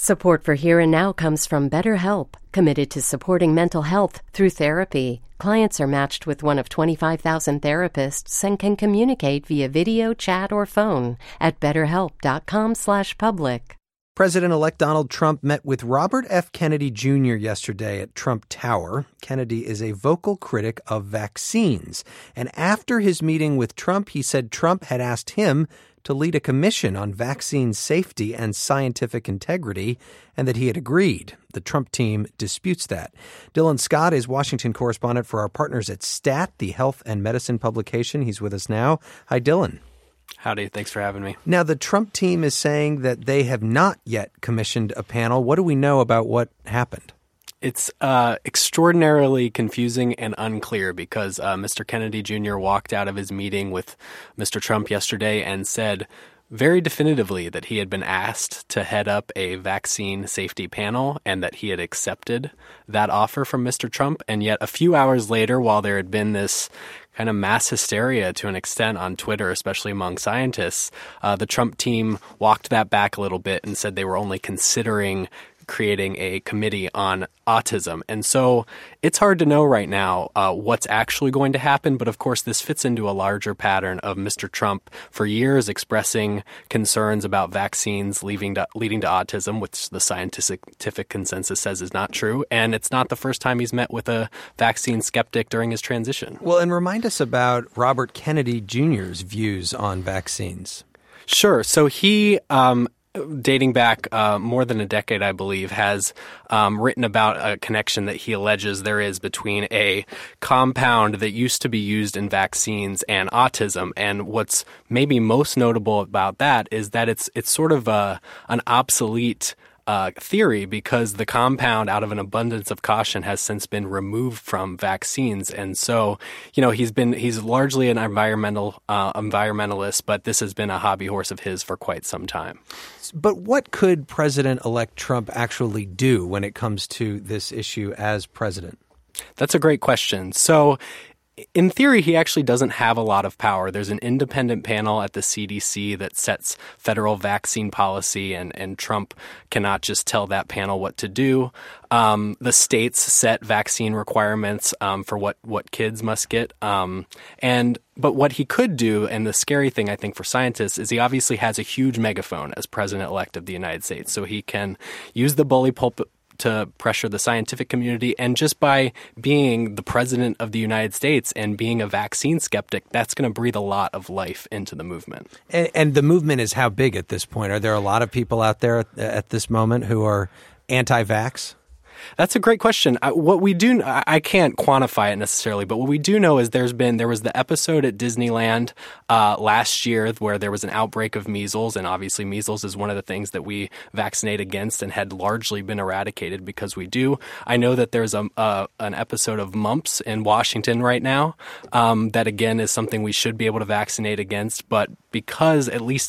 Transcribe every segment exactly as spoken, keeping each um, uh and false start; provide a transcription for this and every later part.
Support for Here and Now comes from BetterHelp, committed to supporting mental health through therapy. Clients are matched with one of twenty-five thousand therapists and can communicate via video, chat, or phone at betterhelp.com slash public. President-elect Donald Trump met with Robert F. Kennedy Junior yesterday at Trump Tower. Kennedy is a vocal critic of vaccines. And after his meeting with Trump, he said Trump had asked him to lead a commission on vaccine safety and scientific integrity, and that he had agreed. The Trump team disputes that. Dylan Scott is Washington correspondent for our partners at STAT, the health and medicine publication. He's with us now. Hi, Dylan. Howdy. Thanks for having me. Now, the Trump team is saying that they have not yet commissioned a panel. What do we know about what happened? It's uh, extraordinarily confusing and unclear because uh, Mister Kennedy Junior walked out of his meeting with Mister Trump yesterday and said very definitively that he had been asked to head up a vaccine safety panel and that he had accepted that offer from Mister Trump. And yet a few hours later, while there had been this kind of mass hysteria to an extent on Twitter, especially among scientists, uh, the Trump team walked that back a little bit and said they were only considering creating a committee on autism. And so it's hard to know right now uh, what's actually going to happen. But of course, this fits into a larger pattern of Mister Trump for years expressing concerns about vaccines leading to, leading to autism, which the scientific consensus says is not true. And it's not the first time he's met with a vaccine skeptic during his transition. Well, and remind us about Robert Kennedy Junior's views on vaccines. Sure. So he um, dating back uh, more than a decade, I believe, has um, written about a connection that he alleges there is between a compound that used to be used in vaccines and autism. And what's maybe most notable about that is that it's it's sort of a, an obsolete Uh, theory because the compound, out of an abundance of caution, has since been removed from vaccines. And so, you know, he's been he's largely an environmental uh, environmentalist, but this has been a hobby horse of his for quite some time. But what could President-elect Trump actually do when it comes to this issue as president? That's a great question. So, in theory, he actually doesn't have a lot of power. There's an independent panel at the C D C that sets federal vaccine policy, and, and Trump cannot just tell that panel what to do. Um, the states set vaccine requirements um, for what, what kids must get. Um, and but what he could do, and the scary thing, I think, for scientists, is he obviously has a huge megaphone as president-elect of the United States. So he can use the bully pulpit to pressure the scientific community. And just by being the president of the United States and being a vaccine skeptic, that's going to breathe a lot of life into the movement. And, and the movement is how big at this point? Are there a lot of people out there at, at this moment who are anti-vax? That's a great question. I, what we do, I can't quantify it necessarily, but what we do know is there's been, there was the episode at Disneyland uh, last year where there was an outbreak of measles, and obviously measles is one of the things that we vaccinate against and had largely been eradicated because we do. I know that there's a, a an episode of mumps in Washington right now um, that, again, is something we should be able to vaccinate against, but because at least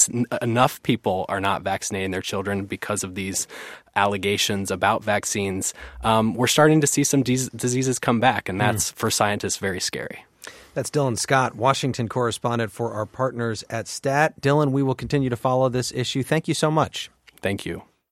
enough people are not vaccinating their children because of these allegations about vaccines, um, we're starting to see some de- diseases come back, and that's, mm. for scientists, very scary. That's Dylan Scott, Washington correspondent for our partners at STAT. Dylan, we will continue to follow this issue. Thank you so much. Thank you.